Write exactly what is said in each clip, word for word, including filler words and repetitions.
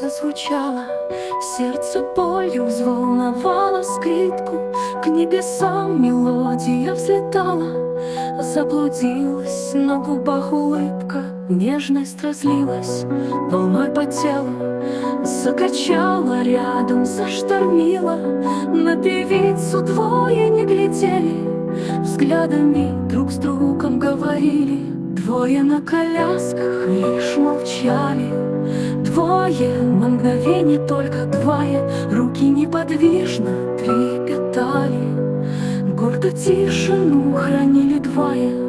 зазвучало, сердце болью взволновало скрипку. К небесам мелодия взлетала, заблудилась на губах улыбка. Нежность разлилась волной по телу, закачала рядом, заштормила. На певицу двое не глядели, взглядами друг с другом говорили. Двое на колясках лишь молчали. Двое, на мгновение только двое, руки неподвижно трепетали. Гордо тишину хранили двое.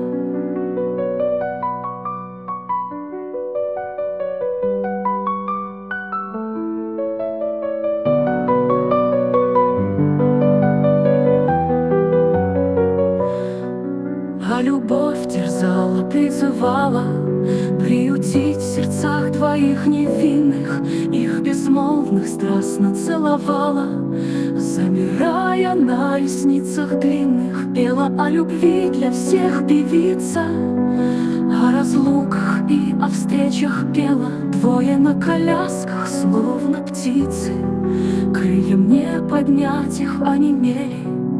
А любовь терзала, призывала приютить в сердцах двоих невинных. Их безмолвных страстно целовала, замирая на ресницах длинных. Пела о любви для всех певица, о разлуках и о встречах пела. Двое на колясках, словно птицы, крыльям не поднять их онемели.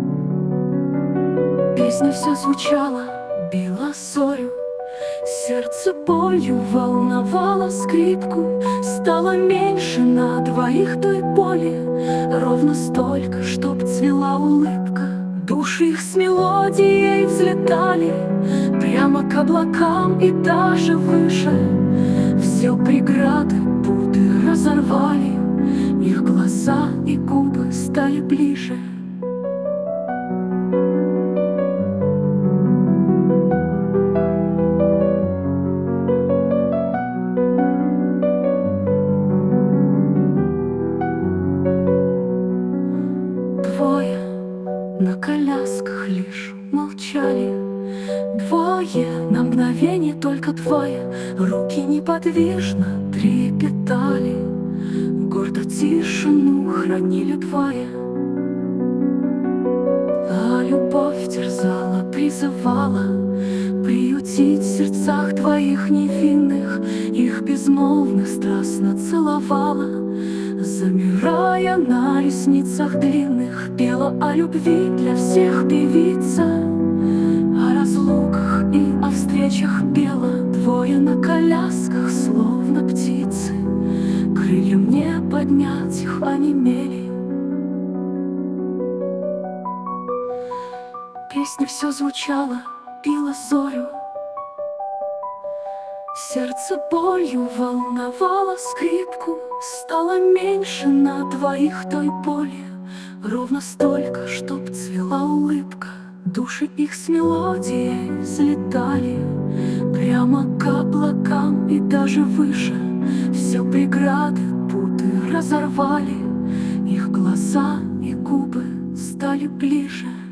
Песня все звучала, била зорю, сердце болью волновало скрипку. Стало меньше на двоих той боли, ровно столько, чтоб цвела улыбка. Души их с мелодией взлетали прямо к облакам и даже выше. Все преграды, путы разорвали, их глаза и губы стали ближе. Двое на колясках лишь молчали. Двое, на мгновение только двое, руки неподвижно трепетали. Гордо тишину хранили двое. А любовь терзала, призывала приютить в сердцах двоих невинных. Их безмолвных страстно целовала, замирая на ресницах длинных. Пела о любви для всех певица, о разлуках и о встречах пела. Двое на колясках, словно птицы, крыльям не поднять их онемели. Песня все звучала, била зорю, сердце болью волновало скрипку. Стало меньше на двоих той боли, ровно столько, чтоб цвела улыбка. Души их с мелодией взлетали прямо к облакам и даже выше. Все преграды, путы разорвали, их глаза и губы стали ближе.